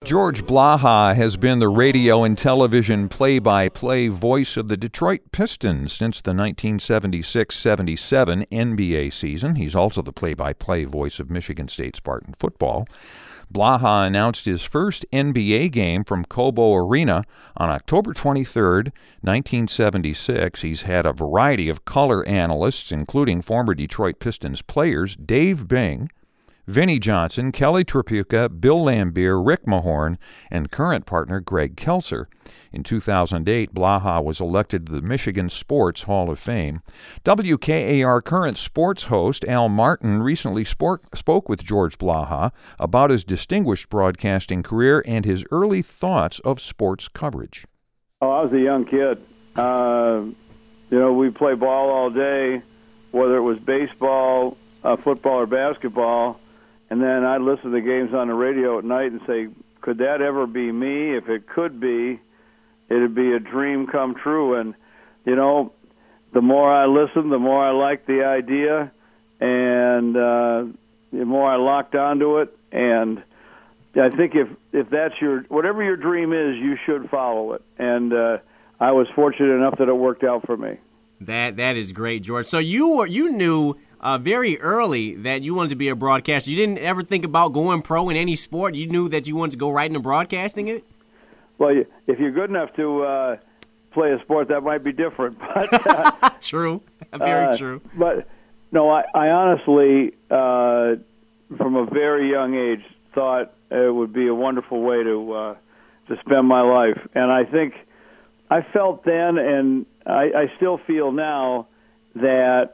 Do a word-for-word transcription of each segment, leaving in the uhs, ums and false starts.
George Blaha has been the radio and television play-by-play voice of the Detroit Pistons since the nineteen seventy-six seventy-seven N B A season. He's also the play-by-play voice of Michigan State Spartan football. Blaha announced his first N B A game from Cobo Arena on October twenty-third, nineteen seventy-six. He's had a variety of color analysts, including former Detroit Pistons players Dave Bing, Vinnie Johnson, Kelly Tripucka, Bill Laimbeer, Rick Mahorn, and current partner Greg Kelser. In two thousand eight, Blaha was elected to the Michigan Sports Hall of Fame. W K A R current sports host Al Martin recently spoke, spoke with George Blaha about his distinguished broadcasting career and his early thoughts of sports coverage. Oh, I was a young kid. Uh, you know, we play ball all day, whether it was baseball, uh, football, or basketball. And then I'd listen to the games on the radio at night and say, could that ever be me? If it could be, it'd be a dream come true. And, you know, the more I listened, the more I liked the idea, and uh, the more I locked onto it. And I think if, if that's your, whatever your dream is, you should follow it. And uh, I was fortunate enough that it worked out for me. That That is great, George. So you were, you knew Uh, very early that you wanted to be a broadcaster. You didn't ever think about going pro in any sport? You knew that you wanted to go right into broadcasting it? Well, if you're good enough to uh, play a sport, that might be different. But uh, True. Very uh, true. But, no, I, I honestly, uh, from a very young age, thought it would be a wonderful way to uh, to spend my life. And I think I felt then, and I, I still feel now, that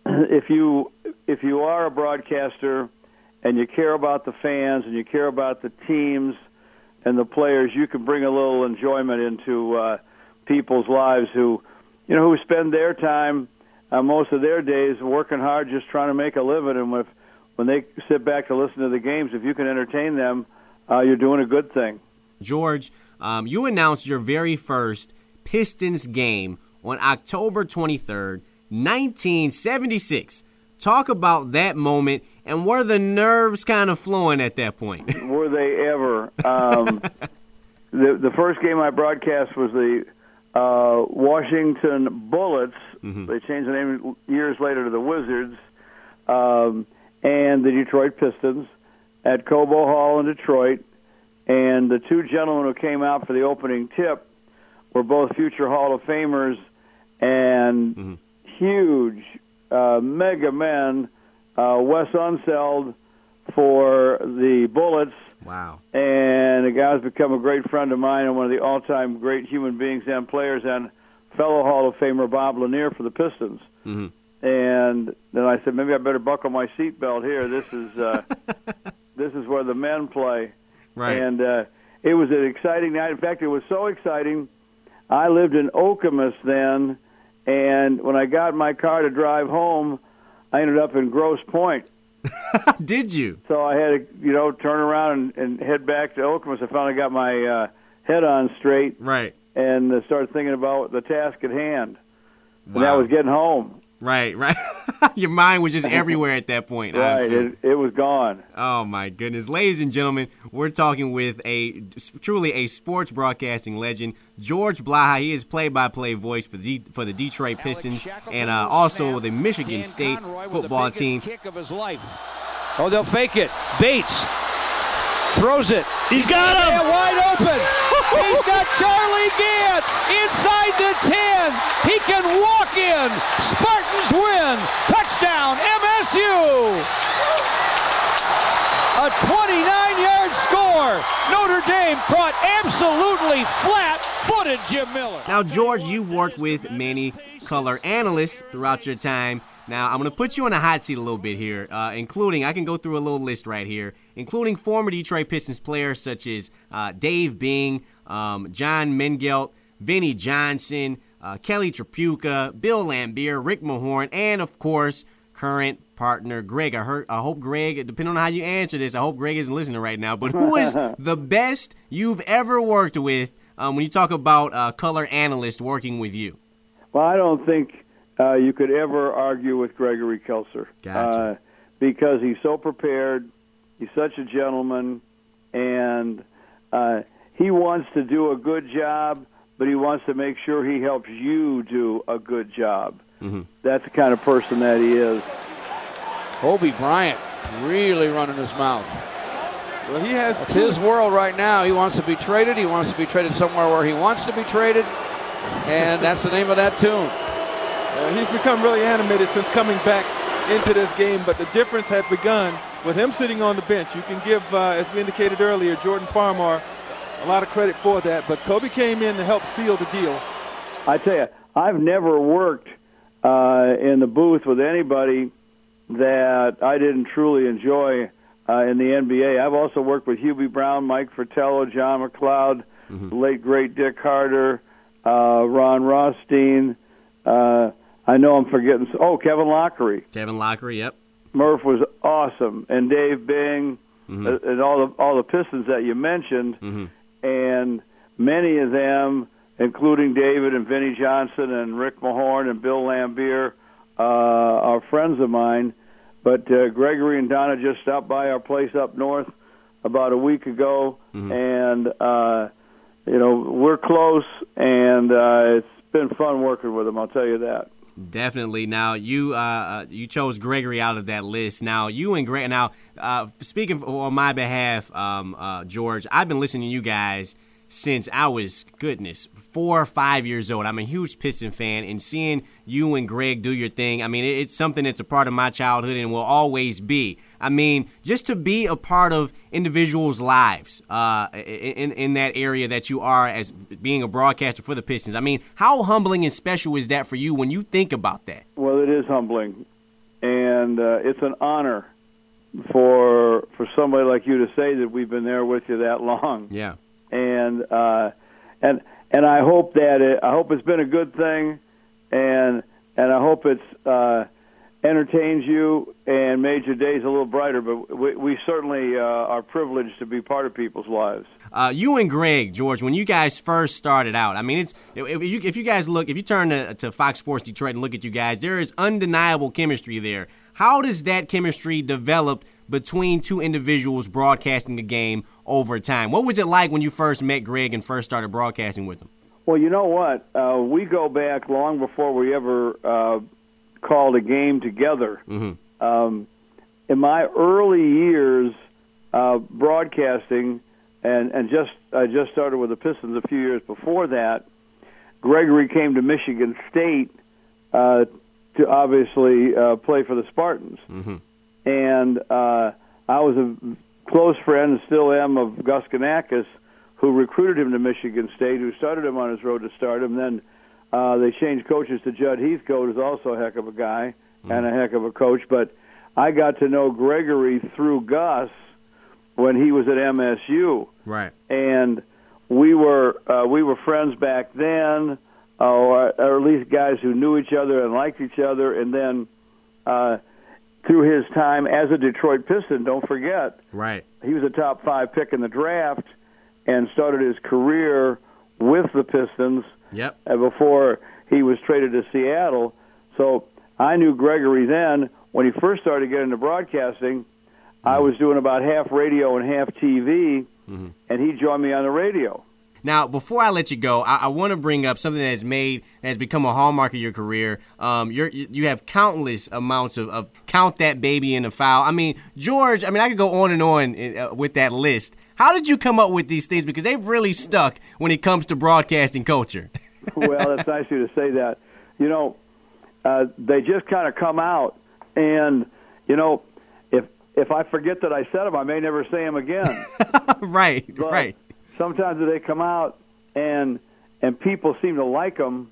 if you if you are a broadcaster and you care about the fans and you care about the teams and the players, you can bring a little enjoyment into uh, people's lives who, you know, who spend their time, uh, most of their days, working hard just trying to make a living. And if, when they sit back to listen to the games, if you can entertain them, uh, you're doing a good thing. George, um, you announced your very first Pistons game on October twenty-third, nineteen seventy-six. Talk about that moment, and were the nerves kind of flowing at that point? Were they ever? Um, the the first game I broadcast was the uh, Washington Bullets. Mm-hmm. They changed the name years later to the Wizards, um, and the Detroit Pistons at Cobo Hall in Detroit. And the two gentlemen who came out for the opening tip were both future Hall of Famers and mm-hmm. huge, uh, mega men, uh, Wes Unseld for the Bullets. Wow. And the guy's become a great friend of mine and one of the all-time great human beings and players, and fellow Hall of Famer Bob Lanier for the Pistons. Mm-hmm. And then I said, maybe I better buckle my seatbelt here. This is uh, this is where the men play. Right. And uh, it was an exciting night. In fact, it was so exciting, I lived in Okemos then, and when I got in my car to drive home, I ended up in Grosse Pointe. Did you? So I had to, you know, turn around and, and head back to Okemos. I finally got my uh, head on straight. Right. And uh, started thinking about the task at hand. Wow. And that was getting home. Right, right. Your mind was just everywhere at that point. Right, it, it was gone. Oh, my goodness. Ladies and gentlemen, we're talking with a truly a sports broadcasting legend, George Blaha. He is play-by-play voice for the, for the Detroit Pistons and uh, also the Michigan State football team. Kick of his life. Oh, they'll fake it. Bates throws it. He's got him. Man wide open. He's got Charlie Gantt inside the ten. He can walk in. Spartans win. Touchdown, M S U. A twenty-nine-yard score. Notre Dame caught absolutely flat-footed Jim Miller. Now, George, you've worked with many color analysts throughout your time. Now, I'm going to put you on a hot seat a little bit here, uh, including, I can go through a little list right here, including former Detroit Pistons players such as uh, Dave Bing, um, John Mengelt, Vinnie Johnson, uh, Kelly Tripucka, Bill Laimbeer, Rick Mahorn, and, of course, current partner Greg. I, heard, I hope Greg, depending on how you answer this, I hope Greg isn't listening right now, but who is the best you've ever worked with um, when you talk about uh, color analysts working with you? Well, I don't think Uh, you could ever argue with Gregory Kelser. Gotcha. uh, because he's so prepared, he's such a gentleman, and uh, he wants to do a good job, but he wants to make sure he helps you do a good job. Mm-hmm. That's the kind of person that he is. Kobe Bryant really running his mouth. Well, he has. It's his world right now. He wants to be traded. He wants to be traded somewhere where he wants to be traded, and that's the name of that tune. Uh, he's become really animated since coming back into this game, but the difference had begun with him sitting on the bench. You can give, uh, as we indicated earlier, Jordan Farmar a lot of credit for that, but Kobe came in to help seal the deal. I tell you, I've never worked uh, in the booth with anybody that I didn't truly enjoy uh, in the N B A. I've also worked with Hubie Brown, Mike Fratello, John McLeod, mm-hmm. the late, great Dick Carter, uh, Ron Rothstein. Uh, I know I'm forgetting. Oh, Kevin Lockery. Kevin Lockery, yep. Murph was awesome, and Dave Bing, mm-hmm. uh, and all the all the Pistons that you mentioned, mm-hmm. and many of them, including David and Vinnie Johnson and Rick Mahorn and Bill Lambier, uh, are friends of mine. But uh, Gregory and Donna just stopped by our place up north about a week ago, mm-hmm. and uh, you know we're close, and uh, it's been fun working with them. I'll tell you that. Definitely. Now you uh, you chose Gregory out of that list. Now you and Greg. Now uh, speaking on my behalf, um, uh, George, I've been listening to you guys since I was, goodness, four or five years old. I'm a huge Piston fan, and seeing you and Greg do your thing, I mean, it, it's something that's a part of my childhood and will always be. I mean, just to be a part of individuals' lives uh, in, in that area that you are as being a broadcaster for the Pistons, I mean, how humbling and special is that for you when you think about that? Well, it is humbling, and uh, it's an honor for for somebody like you to say that we've been there with you that long. Yeah. And uh, and and I hope that it, I hope it's been a good thing, and and I hope it's uh, entertains you and made your days a little brighter. But we, we certainly uh, are privileged to be part of people's lives. Uh, you and Greg, George, when you guys first started out, I mean, it's if you if you guys look, if you turn to, to Fox Sports Detroit and look at you guys, there is undeniable chemistry there. How does that chemistry develop between two individuals broadcasting the game over time? What was it like when you first met Greg and first started broadcasting with him? Well, you know what? Uh, we go back long before we ever uh, called a game together. Mm-hmm. Um, in my early years uh, broadcasting, and, and just I just started with the Pistons a few years before that, Gregory came to Michigan State uh, to obviously uh, play for the Spartans. Mm-hmm. And uh, I was a close friend, and still am, of Gus Ganakis, who recruited him to Michigan State, who started him on his road to stardom. Then uh, they changed coaches to Judd Heathcote, who's also a heck of a guy mm-hmm. and a heck of a coach. But I got to know Gregory through Gus when he was at M S U. Right. And we were uh, we were friends back then, uh, or, or at least guys who knew each other and liked each other. And then uh, through his time as a Detroit Piston, don't forget, right, he was a top five pick in the draft and started his career with the Pistons. Yep. Before he was traded to Seattle. So I knew Gregory then. When he first started getting into broadcasting, mm-hmm. I was doing about half radio and half T V, mm-hmm. and he joined me on the radio. Now, before I let you go, I, I want to bring up something that has made, that has become a hallmark of your career. Um, you're, you have countless amounts of, of count that baby in the foul. I mean, George, I mean, I could go on and on in, uh, with that list. How did you come up with these things? Because they've really stuck when it comes to broadcasting culture. Well, it's nice of you to say that. You know, uh, they just kind of come out, and, you know, if if I forget that I said them, I may never say them again. Right, but right. Sometimes they come out and and people seem to like them,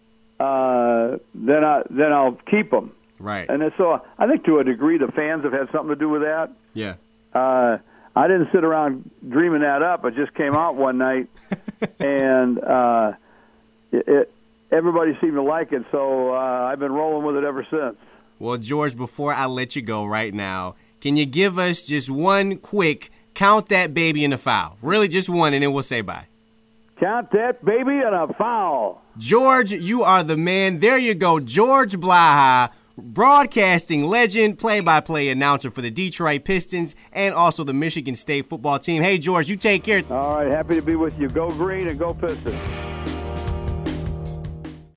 uh, then I then I'll keep them. Right. And so I think to a degree the fans have had something to do with that. Yeah. Uh, I didn't sit around dreaming that up. It just came out one night, and uh, it, it, everybody seemed to like it. So uh, I've been rolling with it ever since. Well, George, before I let you go right now, can you give us just one quick count that baby in a foul? Really, just one, and then we'll say bye. Count that baby in a foul. George, you are the man. There you go. George Blaha, broadcasting legend, play-by-play announcer for the Detroit Pistons and also the Michigan State football team. Hey, George, you take care. All right, happy to be with you. Go Green and go Pistons.